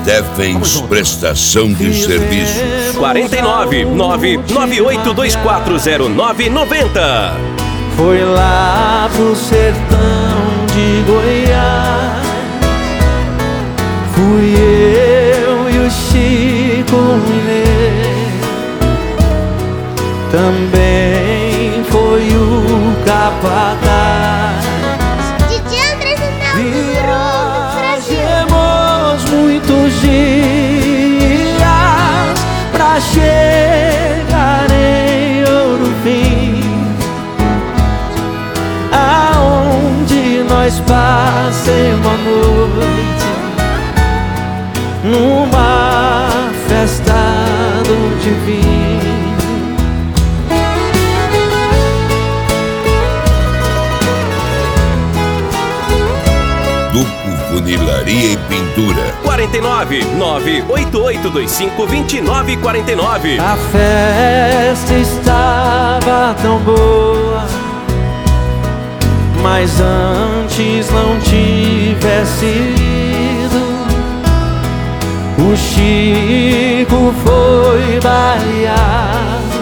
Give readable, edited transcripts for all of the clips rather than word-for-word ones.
Steffens Prestação de Serviços. 49-998240990. Foi lá pro sertão de Goiás. Fui eu e o Chico Mineiro. Também foi o capataz. Viajemos muitos dias pra chegar em Ouro Fim, aonde nós passemos a noite numa festa do divino. Duco Funilaria e Pintura. 49-98825-2949. A festa estava tão boa, mas antes não tivesse ido, o Chico foi baleado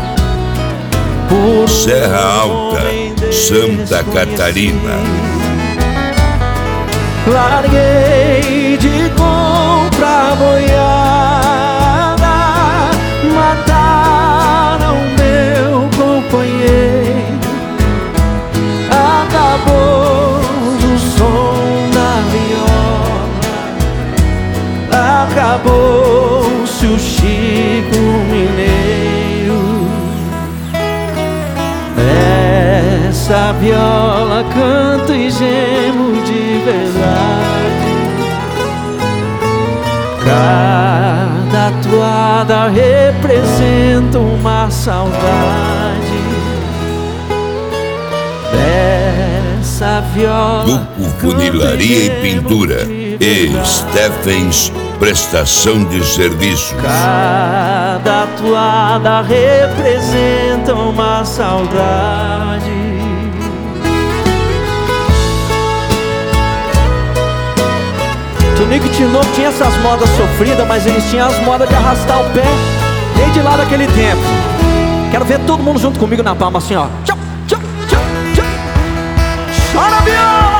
por Serra Alta, Santa Catarina. Larguei de compra boiada, mataram meu companheiro. Acabou o som da viola, acabou-se o Chico Mineiro. Essa viola canta e gemo de verdade. Cada toada representa uma saudade dessa viola. Duco Funilaria e Pintura e Steffens Prestação de Serviços. Cada toada representa uma saudade. Tonico e Tinoco tinha essas modas sofridas, mas eles tinham as modas de arrastar o pé desde lá daquele tempo. Quero ver todo mundo junto comigo na palma assim, ó. Tchau, tchau, tchau, tchau. Chora a viola!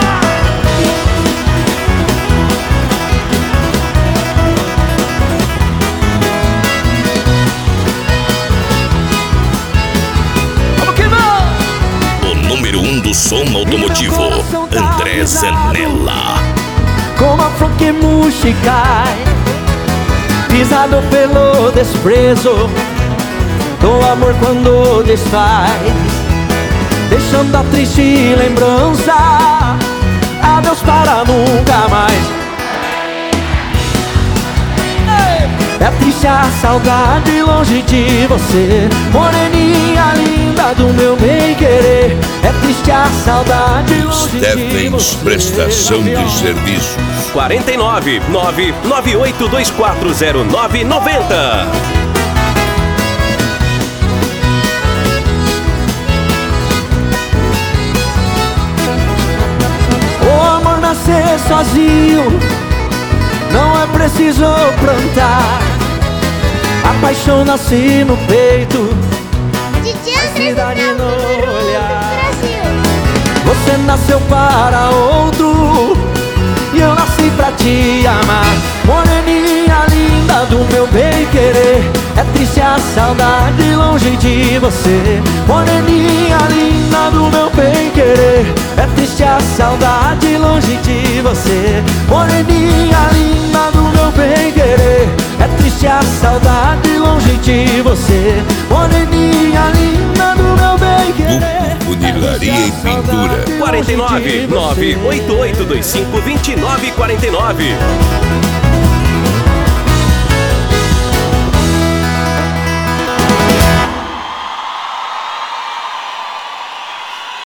Vamos que vamos! O número 1 do som automotivo, André Zanella. Como a flor que murcha e cai, pisado pelo desprezo do amor quando desfaz, deixando a triste lembrança. Adeus para nunca mais. É triste a saudade longe de você, moreninha linda do meu bem-querer. É triste a saudade longe de Steffens você. Prestação de Serviços. 49-998240990. O amor nascer sozinho, não é preciso plantar. A paixão nasce no peito, a cidade no olhar. Você nasceu para outro e eu nasci pra te amar. Moreninha linda do meu bem-querer, é triste a saudade longe de você. Moreninha linda do meu bem-querer, é triste a saudade longe de você. Moreninha linda do meu bem-querer, é triste a saudade longe de você. Moreninha linda do meu bem-querer, Duco Funilaria e Pintura. 49-98825-2949.